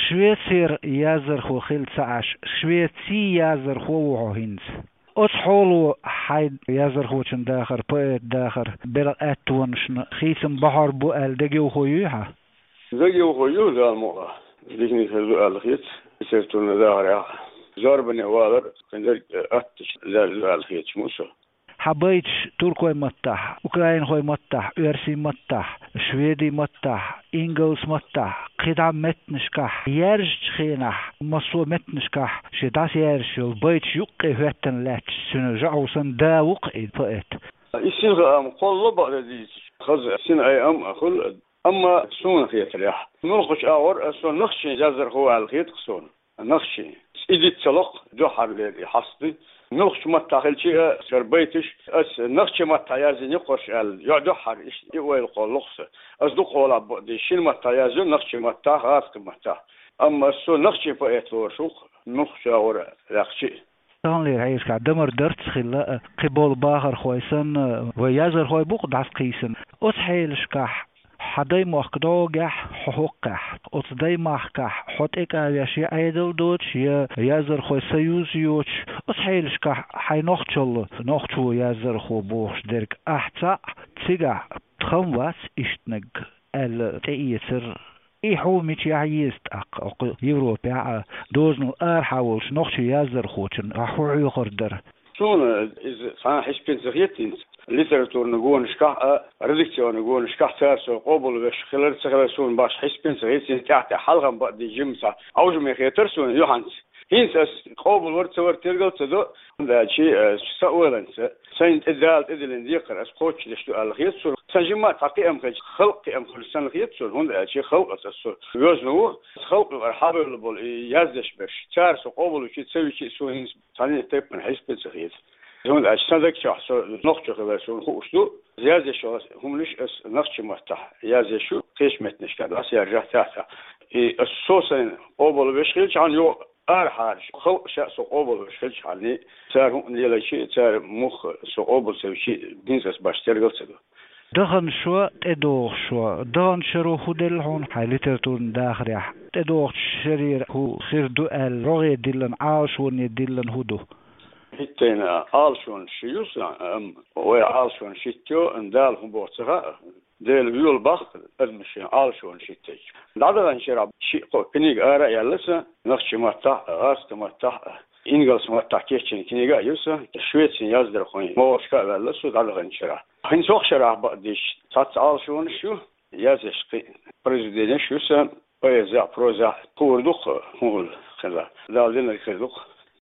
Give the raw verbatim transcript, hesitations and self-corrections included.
شويتسير يازر خو خيل سعش شويتسي يازر خو وهينز أس حولو حيد يازر خو چن داخر بيت داخر بلا أتونشن خيسم بحر بو ألدقيو خويوها دقيو خويو ذا الموضة لكني خلو الخيط سيرتون داخر يا زاربني وادر كندر أتش ذا الخيط موسى حبيتش تركوي متح أوكراين خوي متح أرسي متح شويدي متح إنجلز متح قدع متنشكح يرج خينح مصو متنشكح شداس يرج البيتش يقي هتن لاتش سنرجعو سندا وقعي فقت السين أم قل بعد ذي خز السين أي أم أخل أما سون خيط ريح نلقش أور سون نخشي جزر هو على الخيط سون نخشي إذا تلق جحر لي حصدي نخش ما تاخلشي سربيتش أس نخش ما تيازن يقش ال يعدحر إيش يويل قلقص أصدق ولا بدي شيل ما تيازن نخش ما تاخذ ما تا أما سو نخش فأيت ورشوق نخش أور رخشي تان لي عايز كع دمر درت خلا قبول باخر خويسن ويازر خوي بوق داس قيسن أسحيل شكح حداي مخدوجح حقح أصداي مخكح حط إكا ياشي عيدل دوتش يا يازر خو سيوز يوتش أصحيلش كح حي نخشل نخشو يازر خو بوش درك أحتا تسيقع تخمواس إشتنق التأيسر إيحو ميش يعيست أق يوروبيا دوزنو أرحاولش نخشو يازر خوشن أحو يخردر شون إذا صار حش بنزغيتين ليتراتور نقول شكاح ريدكتور نقول شكاح تاسو قبل باش خلال تغلسون باش حس بنزغيتين تحت حلقة بعد جيمسا أو جميع خيترسون يوحنس هينس قبل ورت ورت ترجع تدو ذا شيء سؤالنس سين إذا إذا نديقر أسقوش لشتو الخيط سنجمع تقيم خلق خلق أم خل سنة الخيط سول هون ذا شيء خلق أساسو يوزنو خلق الحابل بول يازدش باش تارس قبل وشيء تسوي شيء سو هينس ثاني تيب من حس بنزغيت هون أجسادك شخص نقطة خبرسون خوشلو زيادة شو هم ليش أس نقطة مرتاح زيادة شو قيش متنش كذا أسير رجع تحت الصوصين قبل بيشغلش عن يو أرحل خلق شيء قبل بيشغلش عني صار هم اللي شيء صار مخ قبل سوي شيء دينس باش ترجع تسدو دهن شو تدوخ شو دهن شرو خدل هون حالترتون داخريح تدوخ شرير هو خير دو الرغي دلن عاش وني دلن هدو هتين عالشون شيوسا أم وعالشون شيتو اندال هم بوتها ديل بيول بخ المشي عالشون شيتي لعدا نشرب شيء كنيج أرا يلسا نخش متاح غاست متاح إنجلس متاح كيشين كنيجا يوسا شويتسين يازدر خوين موشكا يلسا لعدا نشرب هين سوق شراب بعديش تات عالشون شو يازش قي بريزيدنت شوسا ويزا بروزا كوردوخ مول خلا لا لنا كوردوخ